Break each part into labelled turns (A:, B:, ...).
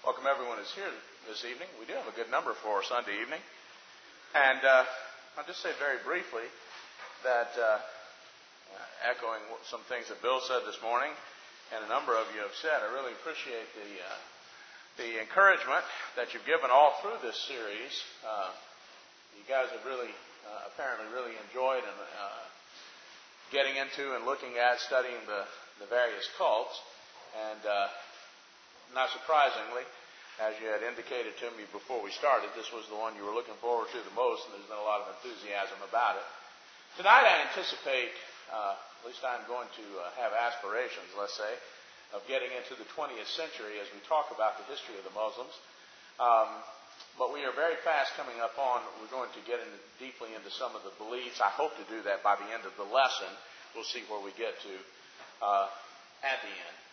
A: Welcome everyone who's here this evening. We do have a good number for Sunday evening. And I'll just say very briefly that echoing some things that Bill said this morning and a number of you have said, I really appreciate the encouragement that you've given all through this series. You guys have really, apparently really enjoyed and getting into and looking at studying the various cults. And not surprisingly, as you had indicated to me before we started, this was the one you were looking forward to the most, and there's been a lot of enthusiasm about it. Tonight I anticipate, at least I'm going to have aspirations, let's say, of getting into the 20th century as we talk about the history of the Muslims. But we are very fast coming up on, we're going to get deeply into some of the beliefs. I hope to do that by the end of the lesson. We'll see where we get to at the end.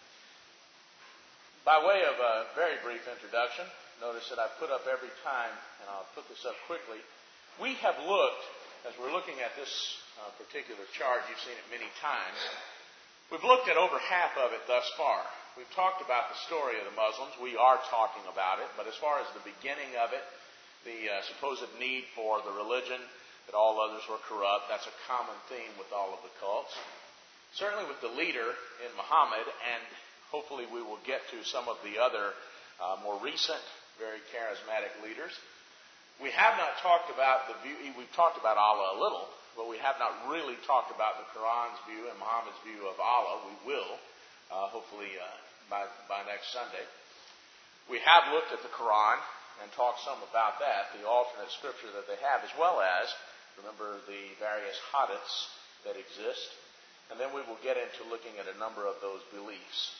A: By way of a very brief introduction, notice that I've put up every time, and I'll put this up quickly. We have looked, as we're looking at this particular chart, you've seen it many times, we've looked at over half of it thus far. We've talked about the story of the Muslims. We are talking about it, but as far as the beginning of it, the supposed need for the religion, that all others were corrupt, that's a common theme with all of the cults. Certainly with the leader in Muhammad, and hopefully we will get to some of the other more recent, very charismatic leaders. We have not talked about the view, we've talked about Allah a little, but we have not really talked about the Quran's view and Muhammad's view of Allah. We will, hopefully by next Sunday. We have looked at the Quran and talked some about that, the alternate scripture that they have, as well as, remember, the various hadiths that exist. And then we will get into looking at a number of those beliefs.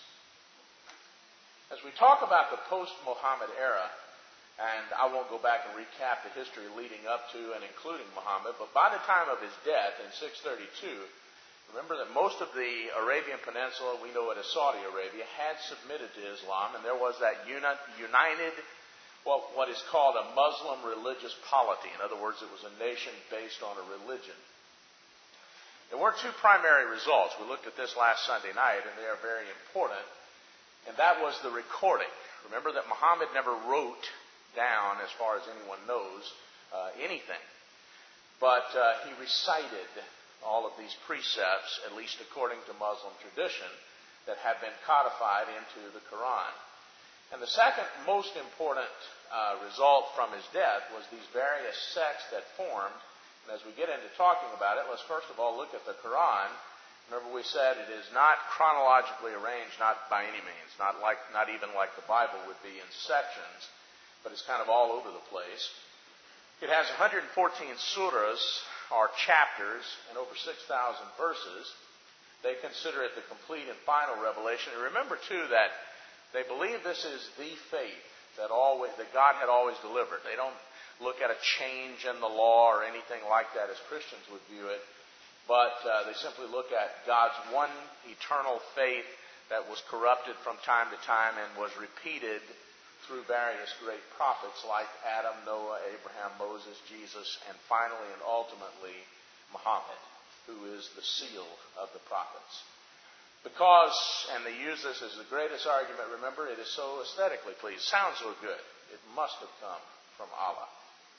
A: As we talk about the post-Muhammad era, and I won't go back and recap the history leading up to and including Muhammad, but by the time of his death in 632, remember that most of the Arabian Peninsula, we know it as Saudi Arabia, had submitted to Islam, and there was that united, what is called a Muslim religious polity. In other words, it was a nation based on a religion. There were two primary results. We looked at this last Sunday night, and they are very important. And that was the recording. Remember that Muhammad never wrote down, as far as anyone knows, anything. But he recited all of these precepts, at least according to Muslim tradition, that have been codified into the Quran. And the second most important result from his death was these various sects that formed. And as we get into talking about it, let's first of all look at the Quran. Remember we said it is not chronologically arranged, not by any means, not even like the Bible would be in sections, but it's kind of all over the place. It has 114 surahs, or chapters, and over 6,000 verses. They consider it the complete and final revelation. And remember too that they believe this is the faith that God had always delivered. They don't look at a change in the law or anything like that as Christians would view it. But they simply look at God's one eternal faith that was corrupted from time to time and was repeated through various great prophets like Adam, Noah, Abraham, Moses, Jesus, and finally and ultimately Muhammad, who is the seal of the prophets. Because, and they use this as the greatest argument, remember, it is so aesthetically pleasing. Sounds so good. It must have come from Allah.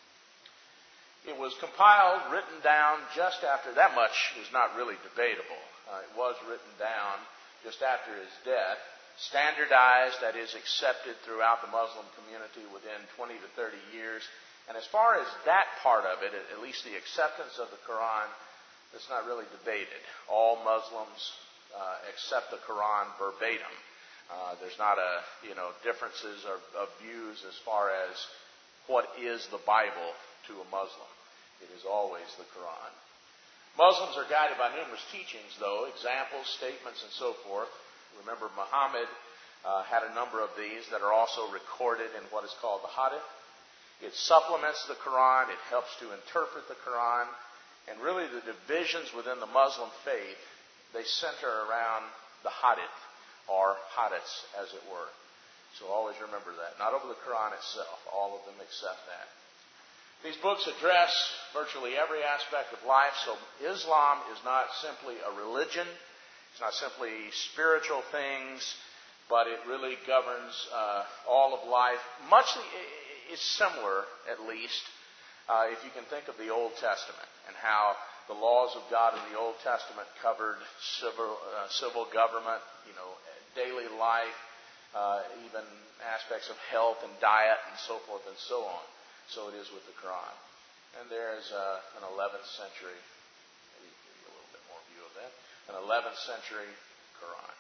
A: It was compiled, written down just after, that much is not really debatable. It was written down just after his death, standardized, that is, accepted throughout the Muslim community within 20 to 30 years. And as far as that part of it, at least the acceptance of the Quran, it's not really debated. All Muslims accept the Quran verbatim. There's not differences of views as far as what is the Bible to a Muslim. It is always the Quran. Muslims are guided by numerous teachings, though, examples, statements, and so forth. Remember, Muhammad had a number of these that are also recorded in what is called the Hadith. It supplements the Quran. It helps to interpret the Quran. And really the divisions within the Muslim faith, they center around the Hadith, or Hadiths, as it were. So always remember that. Not over the Quran itself. All of them accept that. These books address virtually every aspect of life. So Islam is not simply a religion. It's not simply spiritual things. but it really governs all of life. Much is similar, at least, if you can think of the Old Testament and how the laws of God in the Old Testament covered civil government, daily life, even aspects of health and diet and so forth and so on. So it is with the Quran. And there's an 11th century, maybe give you a little bit more view of that, an 11th century Quran.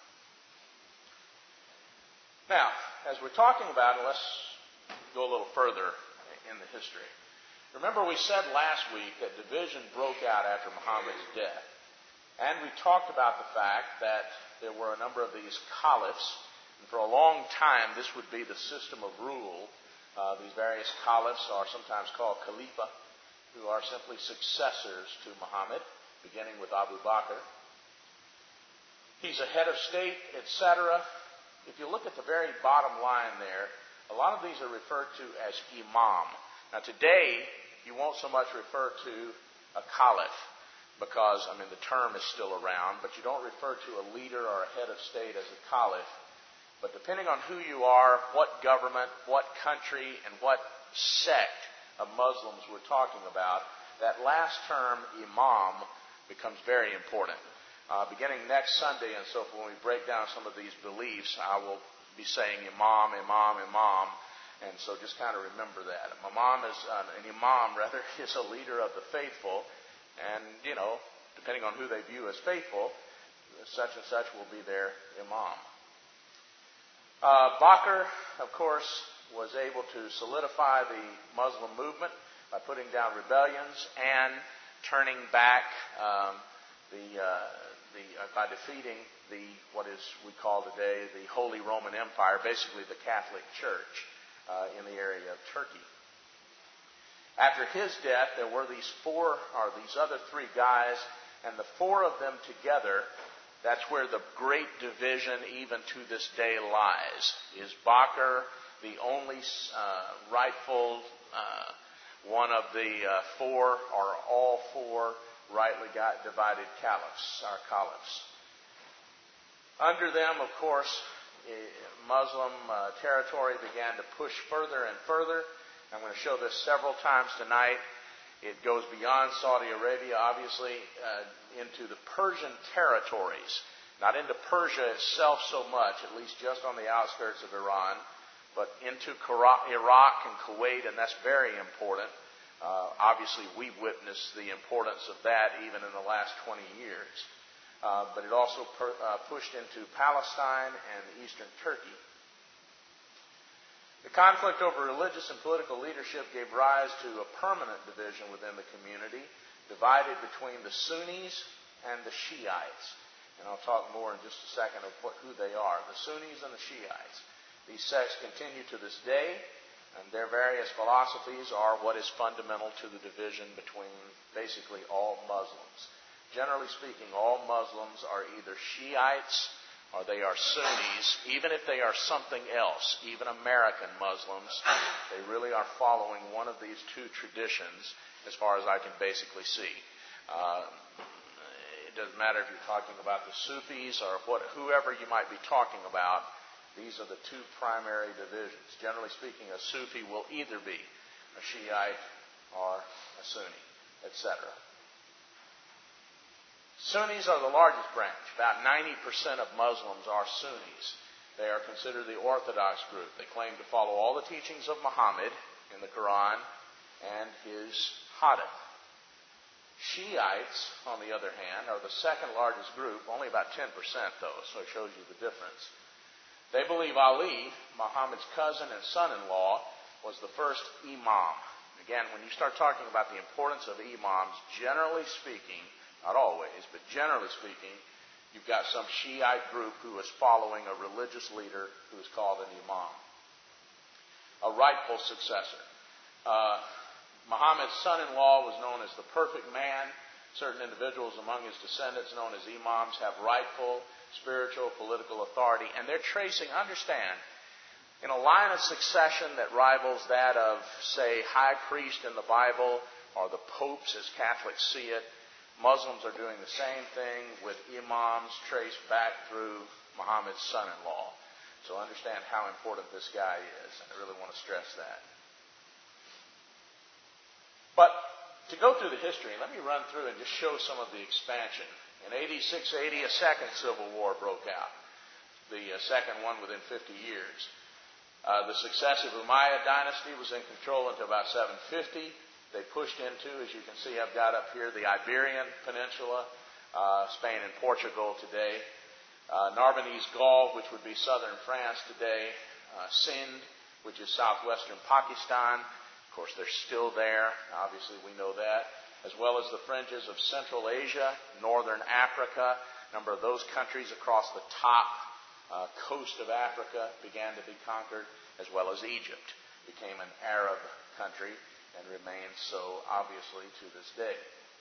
A: Now, as we're talking about it, let's go a little further in the history. Remember we said last week that division broke out after Muhammad's death. And we talked about the fact that there were a number of these caliphs. And for a long time, this would be the system of rule. These various caliphs are sometimes called khalifa, who are simply successors to Muhammad, beginning with Abu Bakr. He's a head of state, etc. If you look at the very bottom line there, a lot of these are referred to as imam. Now today, you won't so much refer to a caliph because, the term is still around, but you don't refer to a leader or a head of state as a caliph. But depending on who you are, what government, what country, and what sect of Muslims we're talking about, that last term, imam, becomes very important. Beginning next Sunday and so forth, when we break down some of these beliefs, I will be saying imam, imam, imam. And so just kind of remember that. An imam is a leader of the faithful. And, depending on who they view as faithful, such and such will be their imam. Bakr, of course, was able to solidify the Muslim movement by putting down rebellions and turning back by defeating what we call today the Holy Roman Empire, basically the Catholic Church in the area of Turkey. After his death, there were these other three guys, and the four of them together, that's where the great division even to this day lies. Is Bakr the only rightful one of the four, or all four rightly divided caliphs? Under them, of course, Muslim territory began to push further and further. I'm going to show this several times tonight. It goes beyond Saudi Arabia, obviously, into the Persian territories. Not into Persia itself so much, at least just on the outskirts of Iran, but into Iraq and Kuwait, and that's very important. Obviously, we've witnessed the importance of that even in the last 20 years. But it also pushed into Palestine and eastern Turkey. The conflict over religious and political leadership gave rise to a permanent division within the community, divided between the Sunnis and the Shiites. And I'll talk more in just a second of who they are, the Sunnis and the Shiites. These sects continue to this day, and their various philosophies are what is fundamental to the division between basically all Muslims. Generally speaking, all Muslims are either Shiites or they are Sunnis. Even if they are something else, even American Muslims, they really are following one of these two traditions as far as I can basically see. It doesn't matter if you're talking about the Sufis or whoever you might be talking about. These are the two primary divisions. Generally speaking, a Sufi will either be a Shiite or a Sunni, etc. Sunnis are the largest branch. About 90% of Muslims are Sunnis. They are considered the orthodox group. They claim to follow all the teachings of Muhammad in the Quran and his Hadith. Shiites, on the other hand, are the second largest group, only about 10% though, so it shows you the difference. They believe Ali, Muhammad's cousin and son-in-law, was the first imam. Again, when you start talking about the importance of imams, generally speaking, not always, but generally speaking, you've got some Shiite group who is following a religious leader who is called an imam, a rightful successor. Muhammad's son-in-law was known as the perfect man. Certain individuals among his descendants, known as imams, have rightful, spiritual, political authority, and they're tracing, understand, in a line of succession that rivals that of, say, high priest in the Bible or the popes as Catholics see it. Muslims are doing the same thing with imams traced back through Muhammad's son-in-law. So understand how important this guy is, and I really want to stress that. But to go through the history, let me run through and just show some of the expansion. In AD 680, a second civil war broke out, the second one within 50 years. The successive Umayyad dynasty was in control until about 750. They pushed into, as you can see, I've got up here, the Iberian Peninsula, Spain and Portugal today, Narbonese Gaul, which would be southern France today, Sindh, which is southwestern Pakistan. Of course, they're still there. Obviously, we know that. As well as the fringes of Central Asia, northern Africa. A number of those countries across the top coast of Africa began to be conquered, as well as Egypt became an Arab country and remains so, obviously, to this day.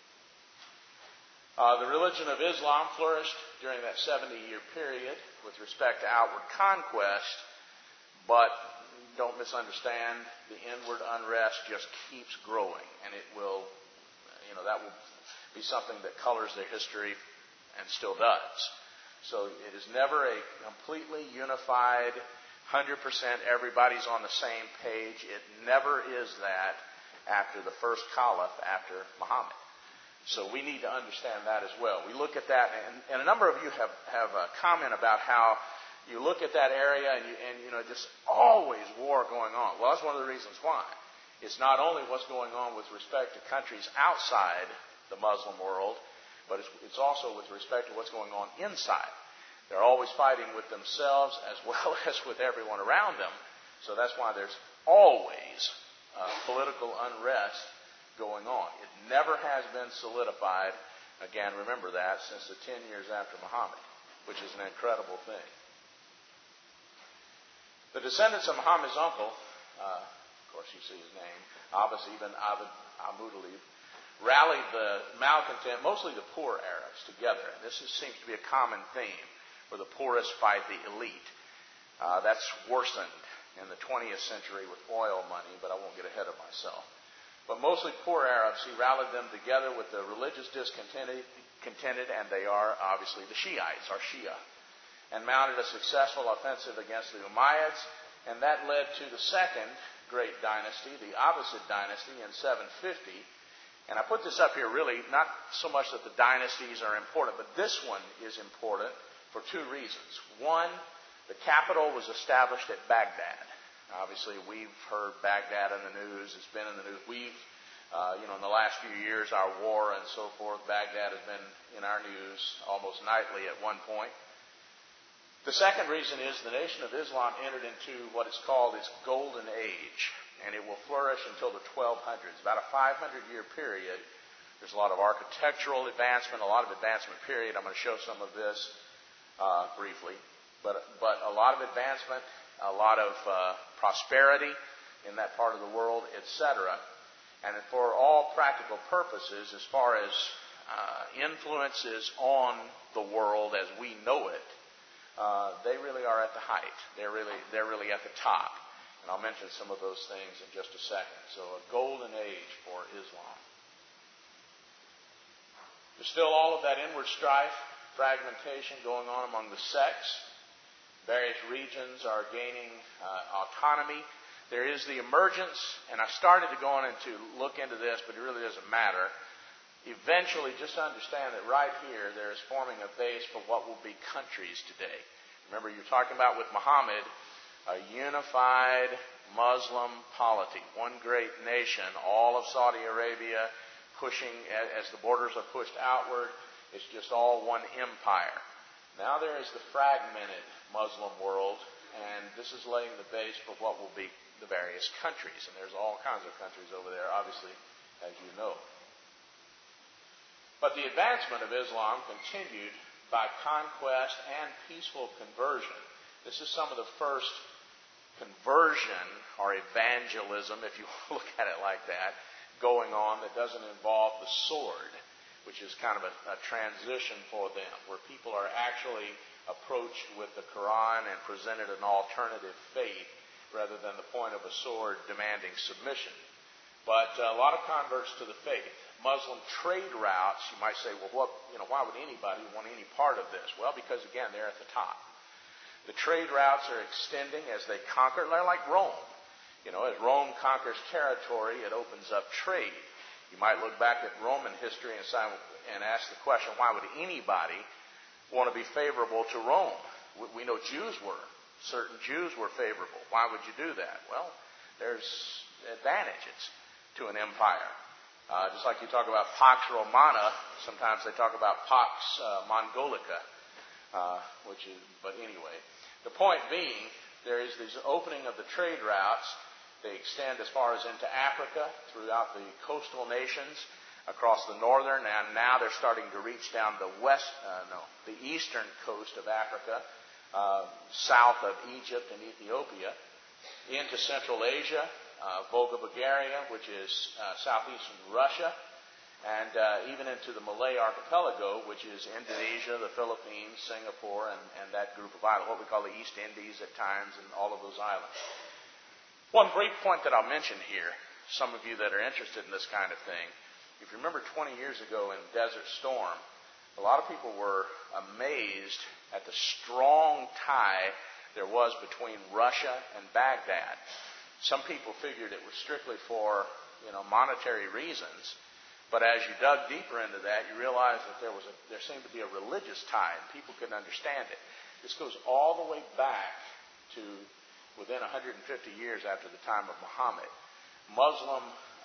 A: The religion of Islam flourished during that 70-year period with respect to outward conquest, but don't misunderstand, the inward unrest just keeps growing, and it will, that will be something that colors their history and still does. So it is never a completely unified, 100% everybody's on the same page. It never is that after the first caliph, after Muhammad. So we need to understand that as well. We look at that, and a number of you have a comment about how you look at that area and just always war going on. Well, that's one of the reasons why. It's not only what's going on with respect to countries outside the Muslim world, but it's also with respect to what's going on inside. They're always fighting with themselves as well as with everyone around them. So that's why there's always political unrest going on. It never has been solidified, again, remember that, since the 10 years after Muhammad, which is an incredible thing. The descendants of Muhammad's uncle, of course you see his name, Abbas ibn Abd al-Muttalib, rallied the malcontent, mostly the poor Arabs, together. And this seems to be a common theme, where the poorest fight the elite. That's worsened in the 20th century with oil money, but I won't get ahead of myself. But mostly poor Arabs, he rallied them together with the religious discontented, and they are obviously the Shiites, or Shia, and mounted a successful offensive against the Umayyads, and that led to the second great dynasty, the Abbasid dynasty, in 750. And I put this up here really not so much that the dynasties are important, but this one is important for two reasons. One, the capital was established at Baghdad. Obviously, we've heard Baghdad in the news. It's been in the news. We've, in the last few years, our war and so forth, Baghdad has been in our news almost nightly at one point. The second reason is the Nation of Islam entered into what is called its Golden Age, and it will flourish until the 1200s, about a 500-year period. There's a lot of architectural advancement, a lot of advancement period. I'm going to show some of this briefly. But a lot of advancement, a lot of prosperity in that part of the world, etc. And for all practical purposes, as far as influences on the world as we know it, they really are at the height. They're really at the top. And I'll mention some of those things in just a second. So a golden age for Islam. There's still all of that inward strife, fragmentation going on among the sects. Various regions are gaining autonomy. There is the emergence, and I started to go on and to look into this, but it really doesn't matter. Eventually, just to understand that right here, there is forming a base for what will be countries today. Remember, you're talking about with Muhammad, a unified Muslim polity, one great nation, all of Saudi Arabia pushing, as the borders are pushed outward, it's just all one empire. Now there is the fragmented Muslim world, and this is laying the base for what will be the various countries. And there's all kinds of countries over there, obviously, as you know. But the advancement of Islam continued by conquest and peaceful conversion. This is some of the first conversion or evangelism, if you look at it like that, going on that doesn't involve the sword, which is kind of a transition for them, where people are actually approached with the Quran and presented an alternative faith rather than the point of a sword demanding submission. But a lot of converts to the faith. Muslim trade routes, you might say, well, why would anybody want any part of this? Well, because again, they're at the top. The trade routes are extending as they conquer. They're like Rome. You know, as Rome conquers territory, it opens up trade. You might look back at Roman history and ask the question, why would anybody want to be favorable to Rome? We know Jews were. Certain Jews were favorable. Why would you do that? Well, there's advantages to an empire. Just like you talk about Pax Romana, sometimes they talk about Pax Mongolica, but anyway. The point being, there is this opening of the trade routes. They extend as far as into Africa, throughout the coastal nations, across the northern, and now they're starting to reach down the eastern coast of Africa, south of Egypt and Ethiopia, into Central Asia, Volga Bulgaria, which is southeastern Russia, and even into the Malay archipelago, which is Indonesia, the Philippines, Singapore, and that group of islands, what we call the East Indies at times, and all of those islands. One brief point that I'll mention here, some of you that are interested in this kind of thing, if you remember 20 years ago in Desert Storm, a lot of people were amazed at the strong tie there was between Russia and Baghdad. Some people figured it was strictly for, monetary reasons, but as you dug deeper into that, you realized that there seemed to be a religious tie, and people couldn't understand it. This goes all the way back to within 150 years after the time of Muhammad. Muslim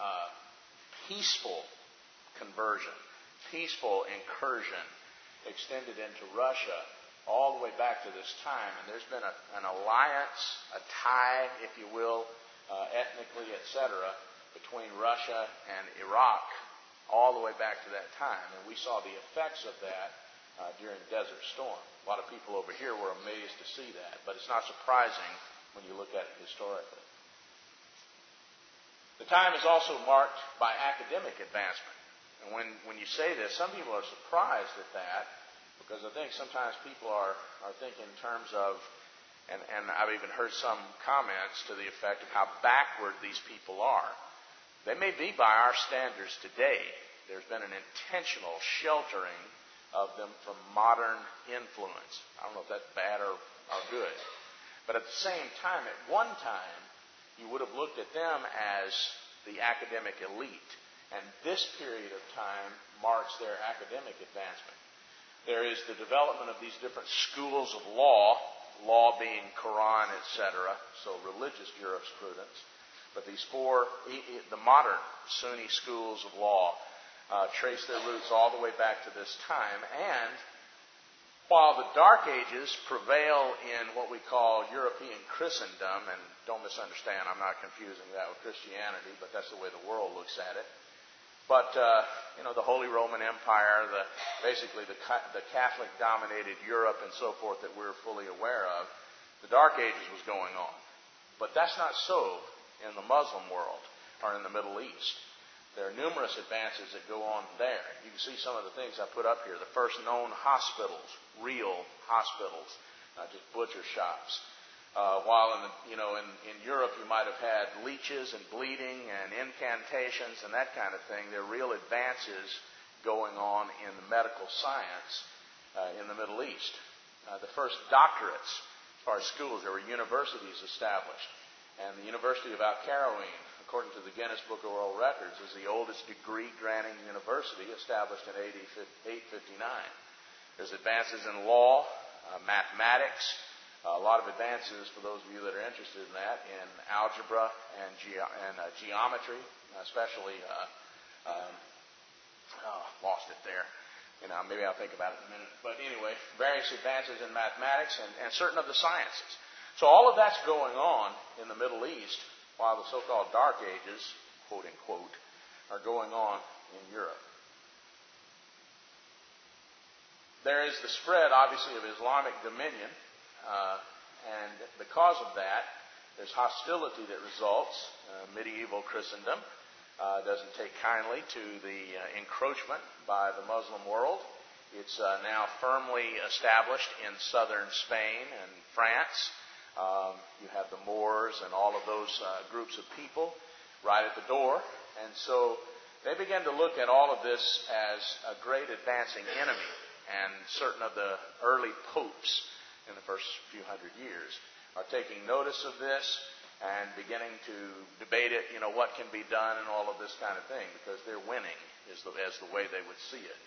A: peaceful conversion, peaceful incursion extended into Russia all the way back to this time. And there's been an alliance, a tie, if you will, ethnically, etc., between Russia and Iraq all the way back to that time. And we saw the effects of that during Desert Storm. A lot of people over here were amazed to see that, but it's not surprising when you look at it historically. The time is also marked by academic advancement. And when you say this, some people are surprised at that, because I think sometimes people are thinking in terms of, and I've even heard some comments to the effect of how backward these people are. They may be by our standards today. There's been an intentional sheltering of them from modern influence. I don't know if that's bad or good. But at the same time, at one time, you would have looked at them as the academic elite. And this period of time marks their academic advancement. There is the development of these different schools of law being Quran, etc., so religious jurisprudence. But these the modern Sunni schools of law trace their roots all the way back to this time. And while the Dark Ages prevail in what we call European Christendom, and don't misunderstand, I'm not confusing that with Christianity, but that's the way the world looks at it. But, the Holy Roman Empire, basically the Catholic-dominated Europe and so forth that we're fully aware of, the Dark Ages was going on. But that's not so in the Muslim world or in the Middle East. There are numerous advances that go on there. You can see some of the things I put up here. The first known hospitals, real hospitals, not just butcher shops. While in Europe you might have had leeches and bleeding and incantations and that kind of thing, there are real advances going on in the medical science in the Middle East. The first doctorates, as far as schools, there were universities established. And the University of Al-Qarawiyyin, according to the Guinness Book of World Records, is the oldest degree-granting university established in AD 859. There's advances in law, mathematics, a lot of advances for those of you that are interested in that, in algebra and geometry, especially, lost it there. Maybe I'll think about it in a minute. But anyway, various advances in mathematics and certain of the sciences. So all of that's going on in the Middle East, while the so-called Dark Ages, quote unquote, are going on in Europe. There is the spread, obviously, of Islamic dominion, and because of that, there's hostility that results. Medieval Christendom doesn't take kindly to the encroachment by the Muslim world. It's now firmly established in southern Spain and France. You have the Moors and all of those groups of people right at the door. And so they began to look at all of this as a great advancing enemy. And certain of the early popes in the first few hundred years are taking notice of this and beginning to debate it, what can be done and all of this kind of thing, because they're winning as the way they would see it.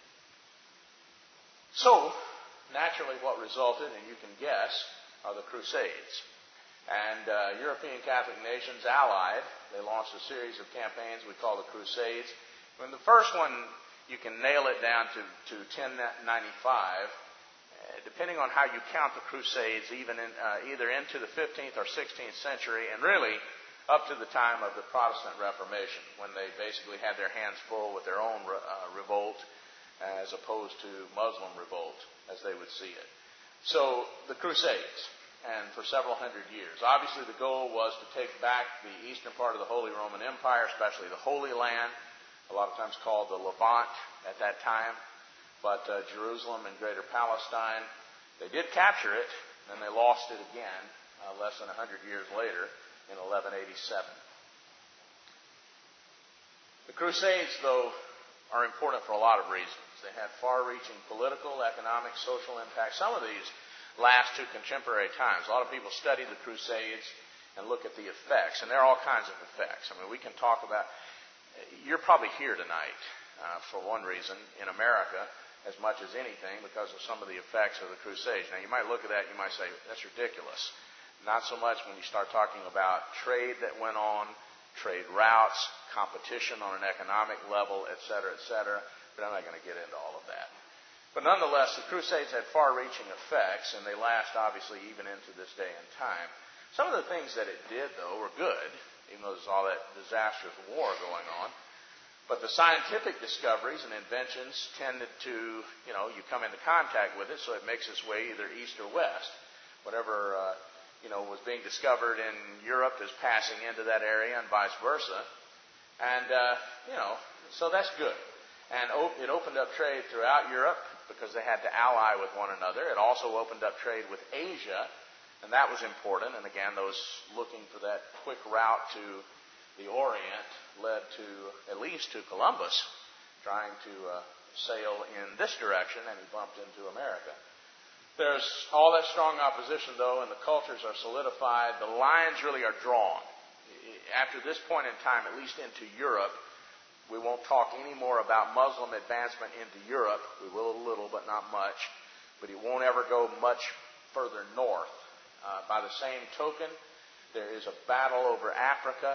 A: So, naturally what resulted, and you can guess, are the Crusades. And European Catholic nations allied. They launched a series of campaigns we call the Crusades. When the first one, you can nail it down to 1095. Depending on how you count the Crusades, either into the 15th or 16th century, and really up to the time of the Protestant Reformation, when they basically had their hands full with their own revolt, as opposed to Muslim revolt, as they would see it. So, the Crusades. And for several hundred years. Obviously, the goal was to take back the eastern part of the Holy Roman Empire, especially the Holy Land, a lot of times called the Levant at that time, but Jerusalem and Greater Palestine. They did capture it, and they lost it again less than 100 years later in 1187. The Crusades, though, are important for a lot of reasons. They had far-reaching political, economic, social impact. Some of these last to contemporary times. A lot of people study the Crusades and look at the effects, and there are all kinds of effects. I mean, we can talk about, you're probably here tonight, for one reason, in America, as much as anything, because of some of the effects of the Crusades. Now, you might look at that and you might say, that's ridiculous. Not so much when you start talking about trade that went on, trade routes, competition on an economic level, et cetera, but I'm not going to get into all of that. But nonetheless, the Crusades had far-reaching effects, and they last, obviously, even into this day and time. Some of the things that it did, though, were good, even though there's all that disastrous war going on. But the scientific discoveries and inventions tended to, you come into contact with it, so it makes its way either east or west. Whatever, was being discovered in Europe is passing into that area and vice versa. And, so that's good. And it opened up trade throughout Europe, because they had to ally with one another. It also opened up trade with Asia, and that was important. And again, those looking for that quick route to the Orient led to, at least to Columbus, trying to sail in this direction, and he bumped into America. There's all that strong opposition, though, and the cultures are solidified. The lines really are drawn. After this point in time, at least into Europe, we won't talk any more about Muslim advancement into Europe. We will a little, but not much. But it won't ever go much further north. By the same token, there is a battle over Africa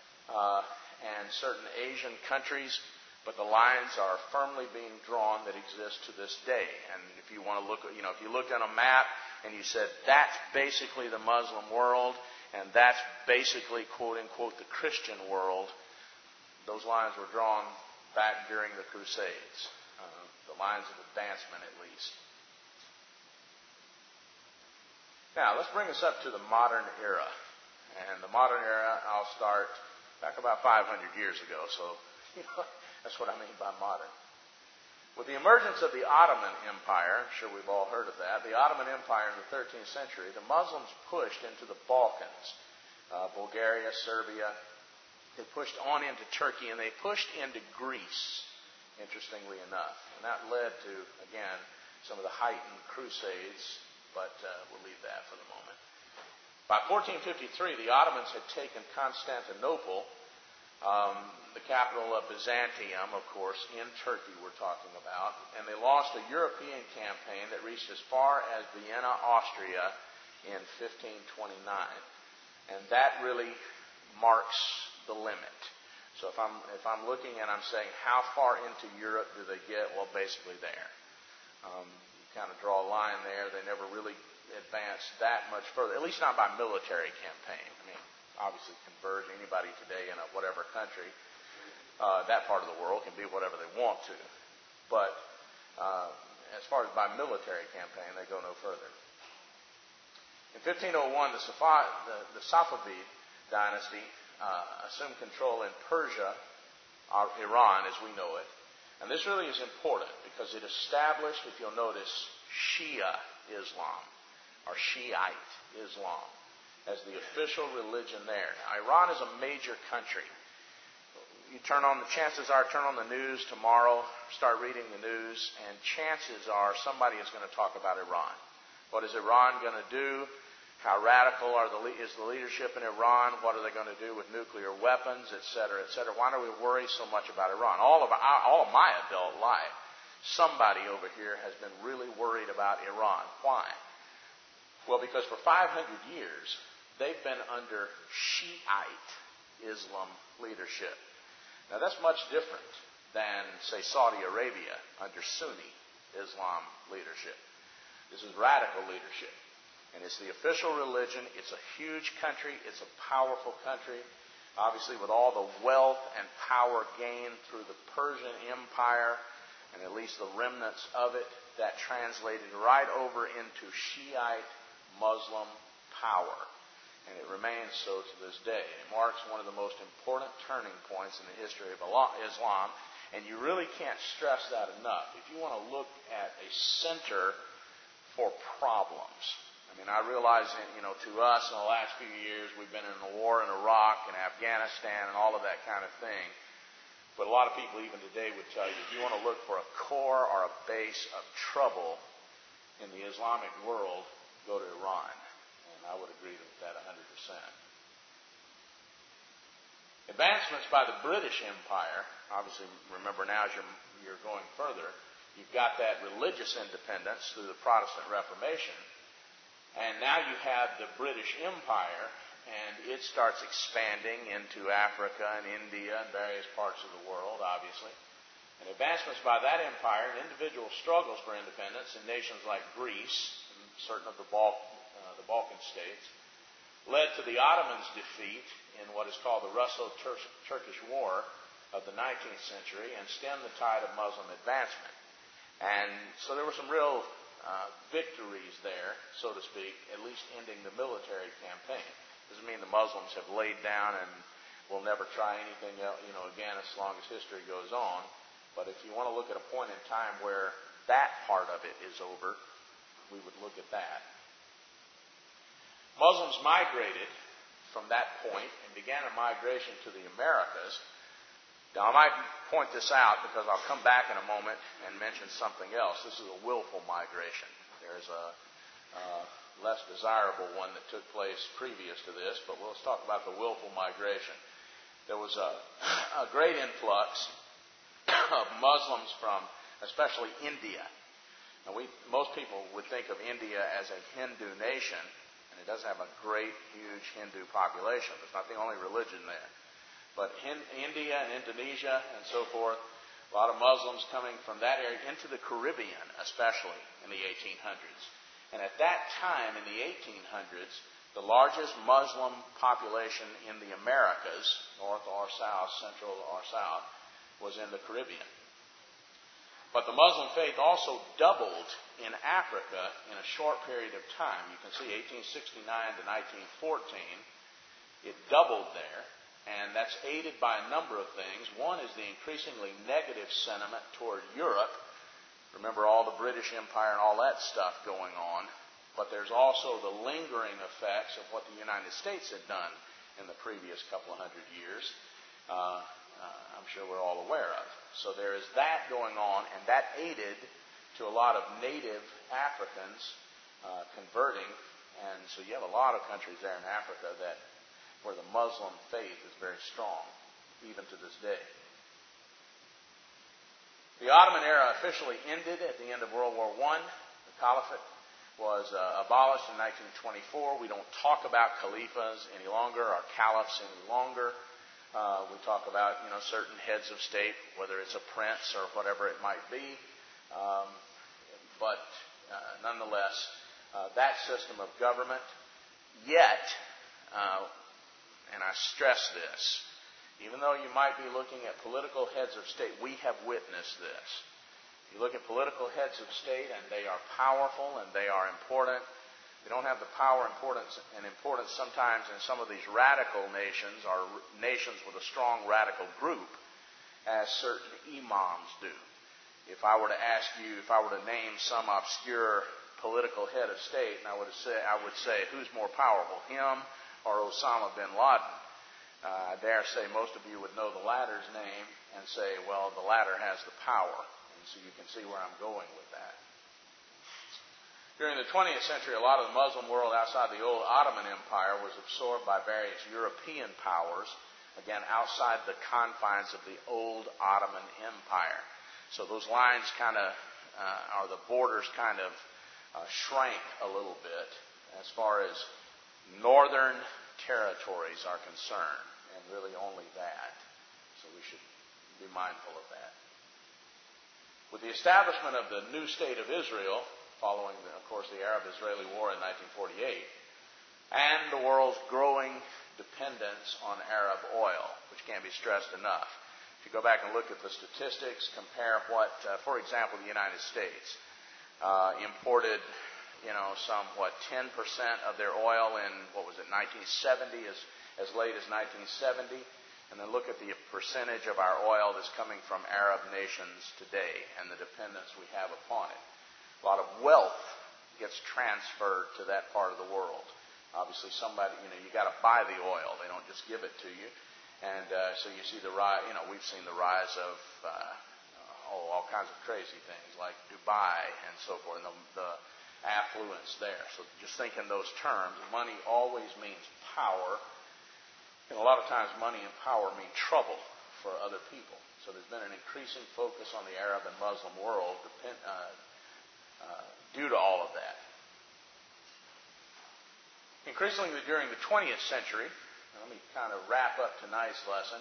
A: and certain Asian countries, but the lines are firmly being drawn that exist to this day. And if you want to look, if you looked at a map and you said, that's basically the Muslim world, and that's basically, quote unquote, the Christian world, those lines were drawn back during the Crusades, the lines of advancement at least. Now, let's bring us up to the modern era. And the modern era, I'll start back about 500 years ago, so that's what I mean by modern. With the emergence of the Ottoman Empire, I'm sure we've all heard of that, the Ottoman Empire in the 13th century, the Muslims pushed into the Balkans, Bulgaria, Serbia. They pushed on into Turkey, and they pushed into Greece, interestingly enough. And that led to, again, some of the heightened crusades, but we'll leave that for the moment. By 1453, the Ottomans had taken Constantinople, the capital of Byzantium, of course, in Turkey we're talking about, and they launched a European campaign that reached as far as Vienna, Austria, in 1529. And that really marks the limit. So if I'm looking and I'm saying how far into Europe do they get? Well, basically there. You kind of draw a line there. They never really advanced that much further, at least not by military campaign. I mean, obviously convert anybody today in whatever country, that part of the world can be whatever they want to. But as far as by military campaign, they go no further. In 1501, the Safavid dynasty assumed control in Persia, Iran as we know it. And this really is important because it established, if you'll notice, Shia Islam, or Shiite Islam, as the official religion there. Now, Iran is a major country. Chances are, turn on the news tomorrow, start reading the news, and chances are somebody is going to talk about Iran. What is Iran going to do? How radical is the leadership in Iran? What are they going to do with nuclear weapons, et cetera, et cetera? Why do we worry so much about Iran? All of my adult life, somebody over here has been really worried about Iran. Why? Well, because for 500 years, they've been under Shiite Islam leadership. Now, that's much different than, say, Saudi Arabia under Sunni Islam leadership. This is radical leadership. And it's the official religion. It's a huge country. It's a powerful country. Obviously, with all the wealth and power gained through the Persian Empire, and at least the remnants of it, that translated right over into Shiite Muslim power. And it remains so to this day. It marks one of the most important turning points in the history of Islam. And you really can't stress that enough. If you want to look at a center for problems, I mean, I realize that, to us in the last few years, we've been in the war in Iraq and Afghanistan and all of that kind of thing. But a lot of people even today would tell you, if you want to look for a core or a base of trouble in the Islamic world, go to Iran. And I would agree with that 100%. Advancements by the British Empire, obviously, remember now as you're going further, you've got that religious independence through the Protestant Reformation. And now you have the British Empire, and it starts expanding into Africa and India and various parts of the world, obviously. And advancements by that empire and individual struggles for independence in nations like Greece and certain of the Balkan states led to the Ottomans' defeat in what is called the Russo-Turkish War of the 19th century and stemmed the tide of Muslim advancement. And so there were some real victories there, so to speak, at least ending the military campaign. Doesn't mean the Muslims have laid down and will never try anything else, again, as long as history goes on. But if you want to look at a point in time where that part of it is over, we would look at that. Muslims migrated from that point and began a migration to the Americas. Now, I might point this out because I'll come back in a moment and mention something else. This is a willful migration. There's a less desirable one that took place previous to this, but let's talk about the willful migration. There was a great influx of Muslims from especially India. Now, most people would think of India as a Hindu nation, and it does have a great, huge Hindu population. It's not the only religion there. But India and Indonesia and so forth, a lot of Muslims coming from that area into the Caribbean, especially in the 1800s. And at that time, in the 1800s, the largest Muslim population in the Americas, north or south, central or south, was in the Caribbean. But the Muslim faith also doubled in Africa in a short period of time. You can see 1869 to 1914, it doubled there. And that's aided by a number of things. One is the increasingly negative sentiment toward Europe. Remember all the British Empire and all that stuff going on. But there's also the lingering effects of what the United States had done in the previous couple of hundred years. I'm sure we're all aware of. So there is that going on, and that aided to a lot of native Africans converting. And so you have a lot of countries there in Africa where the Muslim faith is very strong, even to this day. The Ottoman era officially ended at the end of World War I. The Caliphate was abolished in 1924. We don't talk about caliphs any longer, or caliphs any longer. We talk about, certain heads of state, whether it's a prince or whatever it might be. But nonetheless, that system of government, yet, and I stress this, even though you might be looking at political heads of state, we have witnessed this. You look at political heads of state, and they are powerful and they are important. They don't have the power and importance sometimes in some of these radical nations, or nations with a strong radical group, as certain imams do. If I were to name some obscure political head of state, and I would say, who's more powerful, him or Osama bin Laden? I dare say most of you would know the latter's name and say, well, the latter has the power. And so you can see where I'm going with that. During the 20th century, a lot of the Muslim world outside the old Ottoman Empire was absorbed by various European powers, again, outside the confines of the old Ottoman Empire. So those lines kind of, or the borders kind of shrank a little bit as far as northern territories are concerned, and really only that. So we should be mindful of that. With the establishment of the new state of Israel, following, of course, the Arab-Israeli War in 1948, and the world's growing dependence on Arab oil, which can't be stressed enough. If you go back and look at the statistics, compare what, for example, the United States imported, 10% of their oil in, 1970, as late as 1970, and then look at the percentage of our oil that's coming from Arab nations today and the dependence we have upon it. A lot of wealth gets transferred to that part of the world. Obviously, somebody, you got to buy the oil. They don't just give it to you. And so you see the rise, we've seen the rise of all kinds of crazy things like Dubai and so forth, and the affluence there. So just think in those terms. Money always means power. And a lot of times money and power mean trouble for other people. So there's been an increasing focus on the Arab and Muslim world due to all of that. Increasingly during the 20th century, let me kind of wrap up tonight's lesson,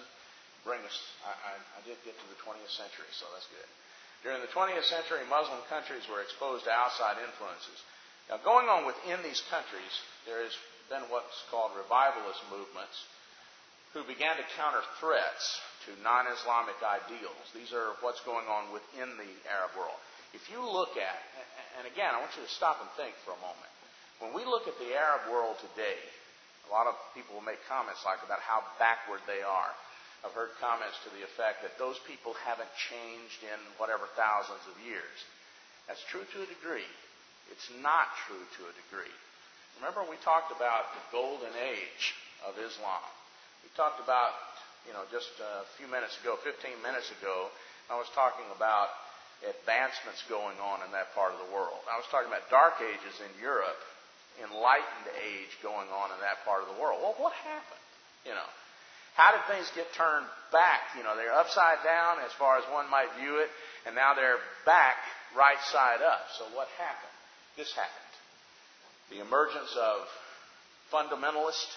A: I did get to the 20th century, so that's good. During the 20th century, Muslim countries were exposed to outside influences. Now, going on within these countries, there has been what's called revivalist movements who began to counter threats to non-Islamic ideals. These are what's going on within the Arab world. If you look at, and again, I want you to stop and think for a moment. When we look at the Arab world today, a lot of people will make comments about how backward they are. I've heard comments to the effect that those people haven't changed in whatever thousands of years. That's true to a degree. It's not true to a degree. Remember we talked about the golden age of Islam. We talked about, just a few minutes ago, 15 minutes ago, I was talking about advancements going on in that part of the world. I was talking about dark ages in Europe, enlightened age going on in that part of the world. Well, what happened? How did things get turned back? They're upside down as far as one might view it, and now they're back right side up. So what happened? This happened. The emergence of fundamentalist,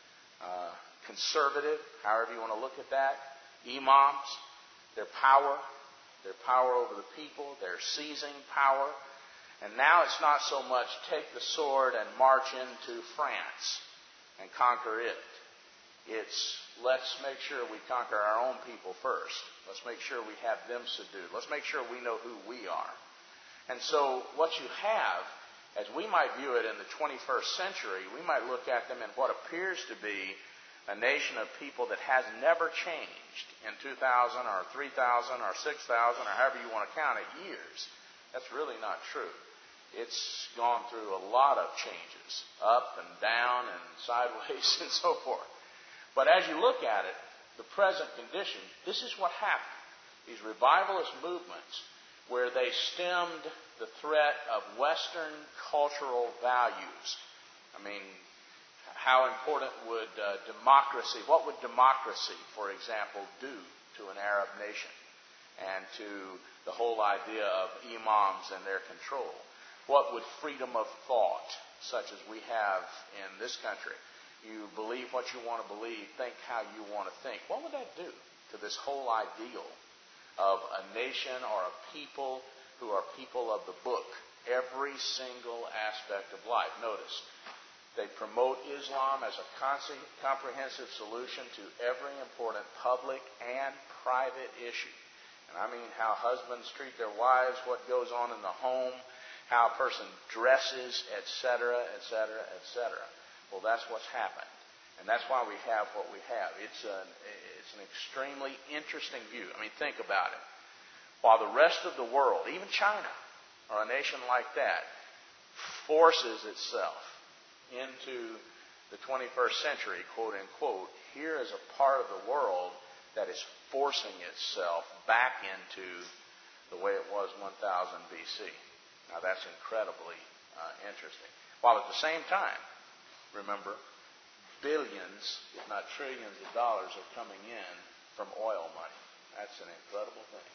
A: conservative, however you want to look at that, imams, their power over the people, they're seizing power. And now it's not so much take the sword and march into France and conquer it. It's let's make sure we conquer our own people first. Let's make sure we have them subdued. Let's make sure we know who we are. And so what you have, as we might view it in the 21st century, we might look at them in what appears to be a nation of people that has never changed in 2,000 or 3,000 or 6,000 or however you want to count it years. That's really not true. It's gone through a lot of changes, up and down and sideways and so forth. But as you look at it, the present condition, this is what happened. These revivalist movements where they stemmed the threat of Western cultural values. I mean, how important would democracy, what would democracy, for example, do to an Arab nation and to the whole idea of imams and their control? What would freedom of thought, such as we have in this country, you believe what you want to believe, think how you want to think, what would that do to this whole ideal of a nation or a people who are people of the book? Every single aspect of life. Notice, they promote Islam as a comprehensive solution to every important public and private issue. And I mean how husbands treat their wives, what goes on in the home, how a person dresses, etc., etc., etc. Well, that's what's happened. And that's why we have what we have. It's an extremely interesting view. I mean, think about it. While the rest of the world, even China, or a nation like that, forces itself into the 21st century, quote unquote, here is a part of the world that is forcing itself back into the way it was 1000 BC. Now that's incredibly interesting. While at the same time, remember, billions, if not trillions of dollars are coming in from oil money. That's an incredible thing.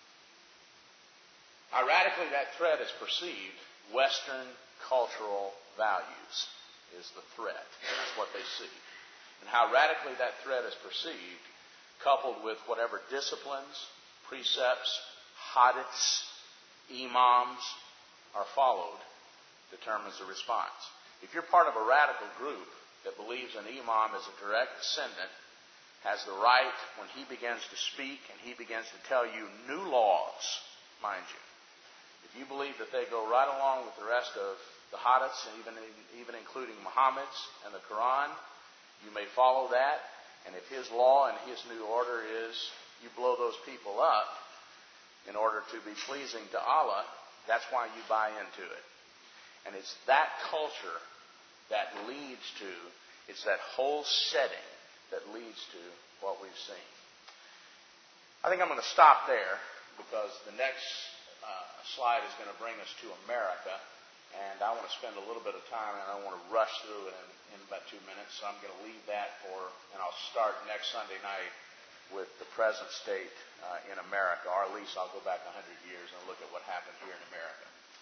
A: How radically that threat is perceived, Western cultural values is the threat. That's what they see. And how radically that threat is perceived, coupled with whatever disciplines, precepts, hadiths, imams are followed, determines the response. If you're part of a radical group that believes an imam is a direct descendant, has the right, when he begins to speak and he begins to tell you new laws, mind you, if you believe that they go right along with the rest of the hadiths, and even including Muhammad's and the Quran, you may follow that. And if his law and his new order is you blow those people up in order to be pleasing to Allah, that's why you buy into it. And it's that culture that leads to, it's that whole setting that leads to what we've seen. I think I'm going to stop there because the next slide is going to bring us to America. And I want to spend a little bit of time, and I don't want to rush through it in about 2 minutes. So I'm going to leave that and I'll start next Sunday night with the present state in America. Or at least I'll go back 100 years and look at what happened here in America.